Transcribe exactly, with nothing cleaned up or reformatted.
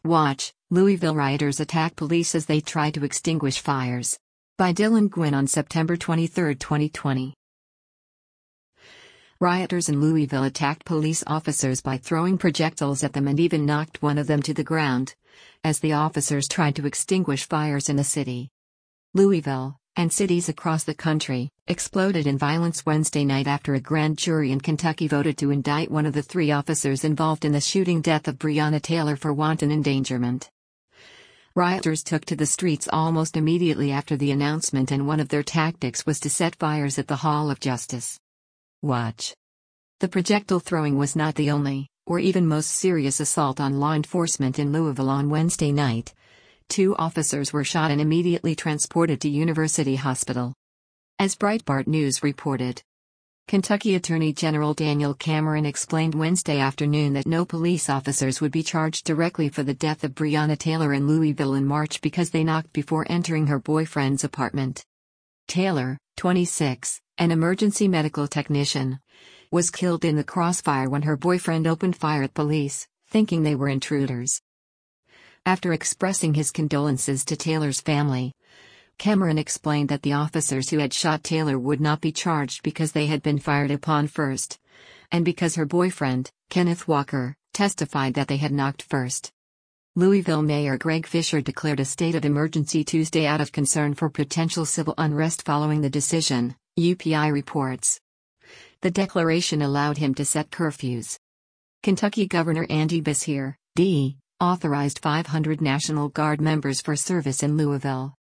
Watch, Louisville rioters attack police as they try to extinguish fires. By Dylan Gwynn on September twenty-third, twenty twenty. Rioters in Louisville attacked police officers by throwing projectiles at them and even knocked one of them to the ground, as the officers tried to extinguish fires in the city. Louisville, and cities across the country, exploded in violence Wednesday night after a grand jury in Kentucky voted to indict one of the three officers involved in the shooting death of Breonna Taylor for wanton endangerment. Rioters took to the streets almost immediately after the announcement, and one of their tactics was to set fires at the Hall of Justice. Watch. The projectile throwing was not the only, or even most serious assault on law enforcement in Louisville on Wednesday night. Two officers were shot and immediately transported to University Hospital. As Breitbart News reported, Kentucky Attorney General Daniel Cameron explained Wednesday afternoon that no police officers would be charged directly for the death of Breonna Taylor in Louisville in March because they knocked before entering her boyfriend's apartment. Taylor, twenty-six, an emergency medical technician, was killed in the crossfire when her boyfriend opened fire at police, thinking they were intruders. After expressing his condolences to Taylor's family, Cameron explained that the officers who had shot Taylor would not be charged because they had been fired upon first, and because her boyfriend, Kenneth Walker, testified that they had knocked first. Louisville Mayor Greg Fisher declared a state of emergency Tuesday out of concern for potential civil unrest following the decision, U P I reports. The declaration allowed him to set curfews. Kentucky Governor Andy Beshear, D, authorized five hundred National Guard members for service in Louisville.